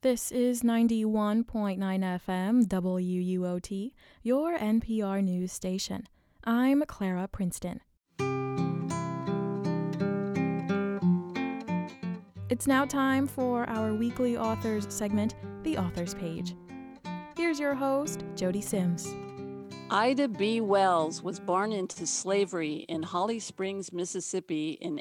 This is 91.9 FM WUOT, your NPR news station. I'm Clara Princeton. It's now time for our weekly authors segment, The Authors Page. Here's your host, Jody Sims. Ida B. Wells was born into slavery in Holly Springs, Mississippi in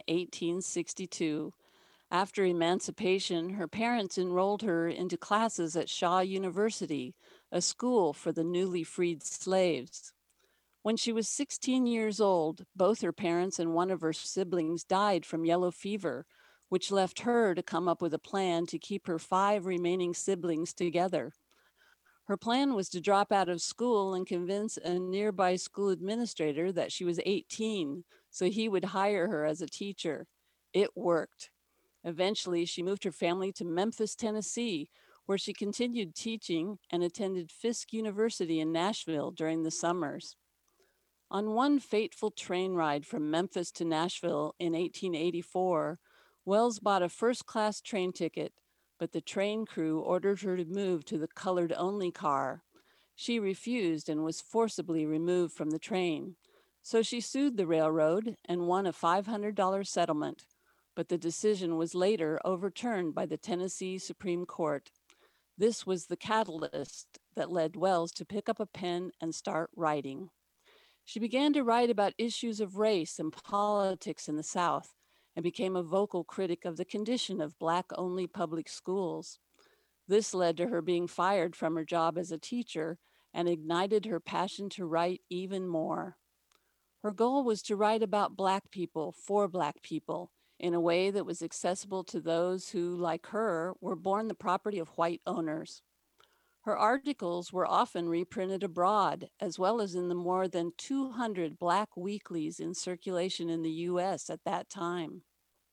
1862. After emancipation, her parents enrolled her into classes at Shaw University, a school for the newly freed slaves. When she was 16 years old, both her parents and one of her siblings died from yellow fever, which left her to come up with a plan to keep her 5 remaining siblings together. Her plan was to drop out of school and convince a nearby school administrator that she was 18, so he would hire her as a teacher. It worked. Eventually, she moved her family to Memphis, Tennessee, where she continued teaching and attended Fisk University in Nashville during the summers. On one fateful train ride from Memphis to Nashville in 1884, Wells bought a first-class train ticket, but the train crew ordered her to move to the colored-only car. She refused and was forcibly removed from the train. So she sued the railroad and won a $500 settlement. But the decision was later overturned by the Tennessee Supreme Court. This was the catalyst that led Wells to pick up a pen and start writing. She began to write about issues of race and politics in the South and became a vocal critic of the condition of Black-only public schools. This led to her being fired from her job as a teacher and ignited her passion to write even more. Her goal was to write about Black people for Black people, in a way that was accessible to those who, like her, were born the property of white owners. Her articles were often reprinted abroad, as well as in the more than 200 Black weeklies in circulation in the U.S. at that time.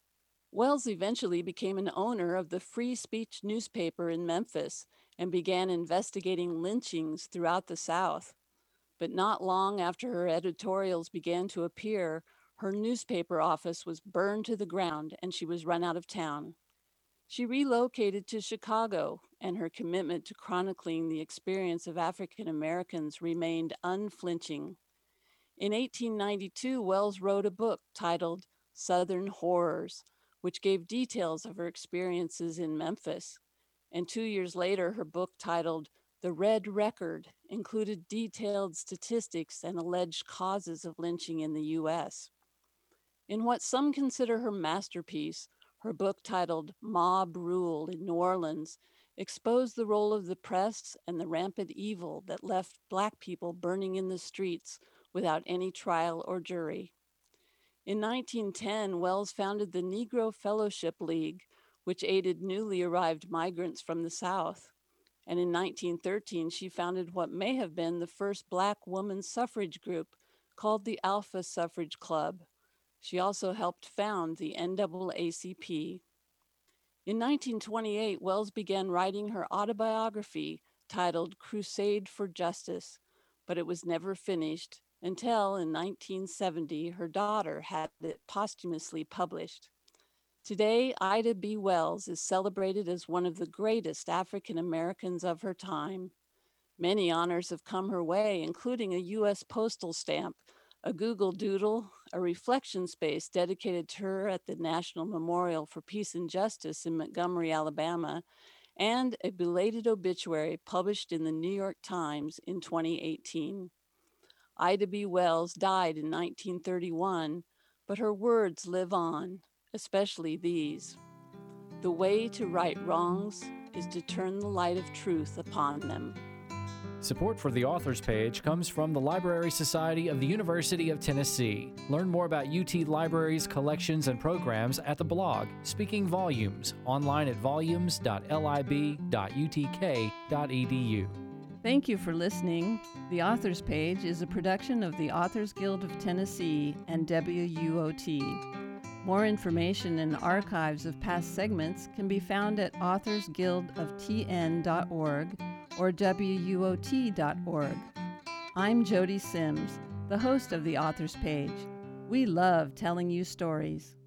Wells eventually became an owner of the Free Speech newspaper in Memphis and began investigating lynchings throughout the South. But not long after her editorials began to appear, her newspaper office was burned to the ground and she was run out of town. She relocated to Chicago, and her commitment to chronicling the experience of African Americans remained unflinching. In 1892, Wells wrote a book titled Southern Horrors, which gave details of her experiences in Memphis. And 2 years later, her book titled The Red Record included detailed statistics and alleged causes of lynching in the U.S. In what some consider her masterpiece, her book titled Mob Rule in New Orleans exposed the role of the press and the rampant evil that left Black people burning in the streets without any trial or jury. In 1910, Wells founded the Negro Fellowship League, which aided newly arrived migrants from the South. And in 1913, she founded what may have been the first Black women's suffrage group, called the Alpha Suffrage Club. She also helped found the NAACP. In 1928, Wells began writing her autobiography titled Crusade for Justice, but it was never finished until in 1970 her daughter had it posthumously published. Today, Ida B. Wells is celebrated as one of the greatest African Americans of her time. Many honors have come her way, including a U.S. postal stamp, a Google Doodle, a reflection space dedicated to her at the National Memorial for Peace and Justice in Montgomery, Alabama, and a belated obituary published in the New York Times in 2018. Ida B. Wells died in 1931, but her words live on, especially these. The way to right wrongs is to turn the light of truth upon them. Support for the Authors Page comes from the Library Society of the University of Tennessee. Learn more about UT Libraries, collections, and programs at the blog Speaking Volumes, online at volumes.lib.utk.edu. Thank you for listening. The Authors Page is a production of the Authors Guild of Tennessee and WUOT. More information and archives of past segments can be found at authorsguildoftn.org or WUOT.org. I'm Jody Sims, the host of the Authors Page. We love telling you stories.